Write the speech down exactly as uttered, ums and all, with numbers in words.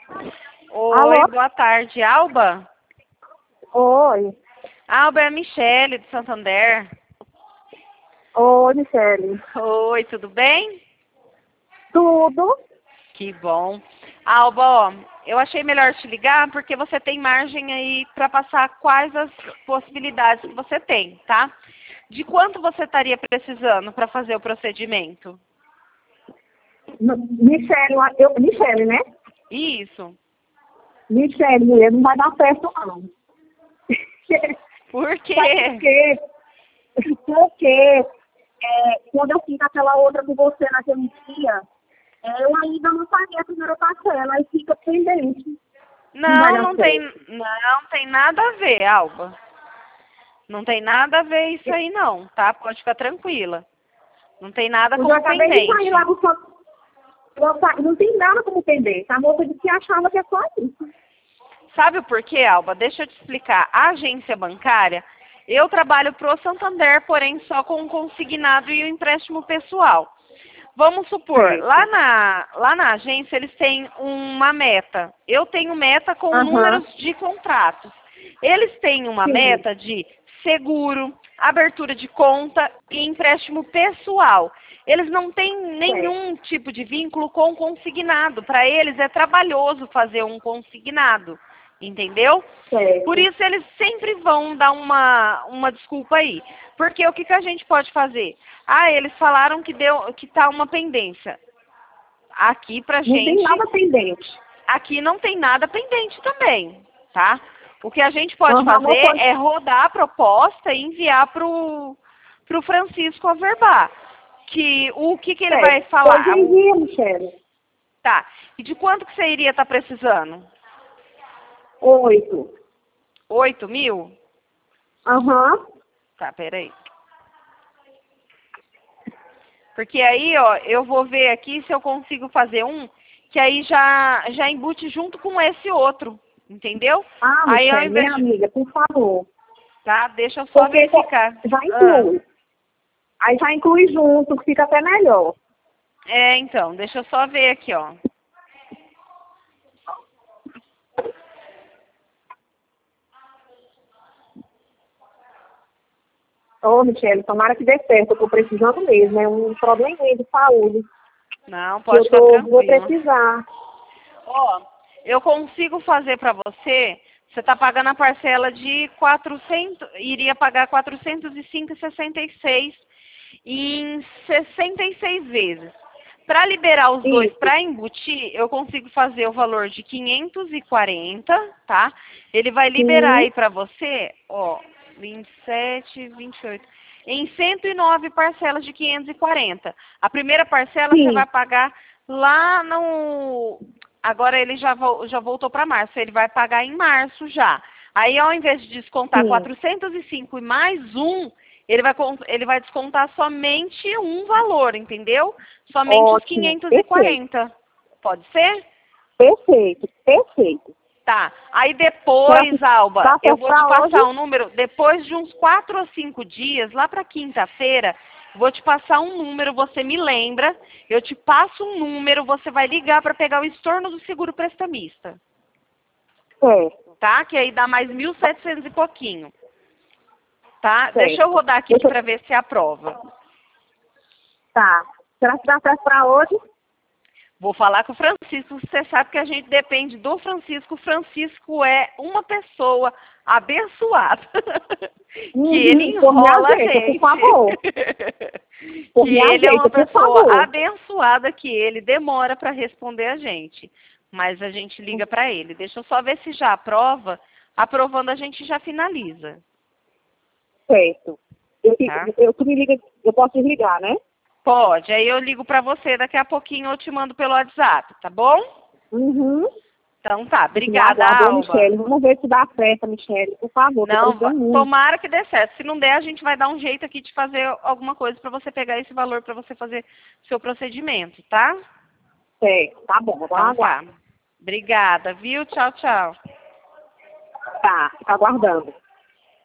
Oi, Alô? boa tarde. Alba? Oi. Alba é a Michele, de Santander. Oi, Michele. Oi, tudo bem? Tudo? Que bom. Alba, ó, eu achei melhor te ligar porque você tem margem aí para passar quais as possibilidades que você tem, tá? De quanto você estaria precisando para fazer o procedimento? M- Michele, eu, Michele, né? Isso. Michele, mulher, não vai dar certo, não. Por Sabe por quê? quê? Porque é, quando eu fiz aquela outra com você naquele dia, é, eu ainda não paguei a primeira parcela, aí fica pendente. Não vai Não, dar não tem, certo. não tem nada a ver, Alba. Não tem nada a ver isso aí não, tá? Pode ficar tranquila. Não tem nada Eu já como acabei de sair lá pendente. do seu... eu sa- Não tem nada como pendente. A moça disse que achava que é só isso. Sabe o porquê, Alba? Deixa eu te explicar. A agência bancária, eu trabalho pro Santander, porém só com o consignado e o empréstimo pessoal. Vamos supor, lá Certo. na, lá na agência eles têm uma meta. Eu tenho meta com Aham. números de contratos. Eles têm uma Sim. meta de seguro, abertura de conta e empréstimo pessoal. Eles não têm Certo. nenhum tipo de vínculo com o consignado. Para eles é trabalhoso fazer um consignado, entendeu? Por Certo. isso eles sempre vão dar uma, uma desculpa aí. Porque o que, que a gente pode fazer? Ah, eles falaram que deu, que tá uma pendência. Aqui pra Não tem gente, nada pendente. aqui não tem nada pendente também, tá? O que a gente pode Aham, não fazer pode. é rodar a proposta e enviar pro, pro Francisco averbar. Que o que, que ele vai Certo. Hoje falar? em O, dia, Michele. tá. E de quanto que você iria estar precisando? Oito. Oito mil? Aham. Tá, peraí. Porque aí, ó, eu vou ver aqui se eu consigo fazer um que aí já, já embute junto com esse outro, entendeu? Ah, Aí ao Michele, invés minha de... amiga, por favor. Tá, deixa eu só Porque co- verificar. já Ah, inclui. Aí já inclui junto, fica até melhor. é, então, deixa eu só ver aqui, ó. Ô, Michele, tomara que dê certo. Eu tô precisando mesmo. É um probleminha de saúde. Não, Que pode eu ficar tô, vou tranquilo. precisar. Ó, eu consigo fazer pra você, você tá pagando a parcela de quatrocentos, iria pagar quatrocentos e cinco e sessenta e seis em sessenta e seis vezes. Para liberar os dois Isso. para embutir, eu consigo fazer o valor de quinhentos e quarenta, tá? Ele vai liberar Sim. aí para você, ó, vinte e sete, vinte e oito, em cento e nove parcelas de quinhentos e quarenta. A primeira parcela você vai Sim. pagar lá no... Agora ele já, vo- já voltou para março, ele vai pagar em março já. Aí ao invés de descontar Sim. quatrocentos e cinco e mais um, ele vai, con- ele vai descontar somente um valor, entendeu? Somente os Ótimo. quinhentos e Perfeito. quarenta. Pode ser? Perfeito. Perfeito. Tá. Aí Será depois, que Alba, dá eu certo vou te pra passar hoje? um número, depois de uns quatro ou cinco dias, lá para quinta-feira, vou te passar um número, você me lembra, eu te passo um número, você vai ligar para pegar o estorno do seguro prestamista, Certo. tá? Que aí dá mais mil e setecentos e pouquinho, tá? Deixa eu Certo. rodar aqui Deixa eu... para ver se aprova. Tá. Será que dá certo pra hoje? Vou falar com o Francisco. Você sabe que a gente depende do Francisco. O Francisco é uma pessoa abençoada. Que ele Uhum. Por me enrola a ajeita, por gente. favor. Por Que me ele é uma ajeita, por pessoa favor. abençoada, que ele demora para responder a gente. Mas a gente liga para ele. Deixa eu só ver se já aprova. Aprovando, a gente já finaliza. Certo. Eu, Tá? eu, tu me liga, eu posso desligar, né? Pode. Aí eu ligo para você. Daqui a pouquinho eu te mando pelo WhatsApp. Tá bom? Uhum. Então tá. Fico no Obrigada, aguardo, ô, Alba. Michele. Vamos ver se dá certo, Michele. Por favor, tô Não, va- precisando muito. tomara que dê certo. Se não der, a gente vai dar um jeito aqui de fazer alguma coisa para você pegar esse valor para você fazer seu procedimento, tá? Certo. Tá bom, vou Então aguardar. tá. Obrigada, viu? Tchau, tchau. Tá, fica aguardando.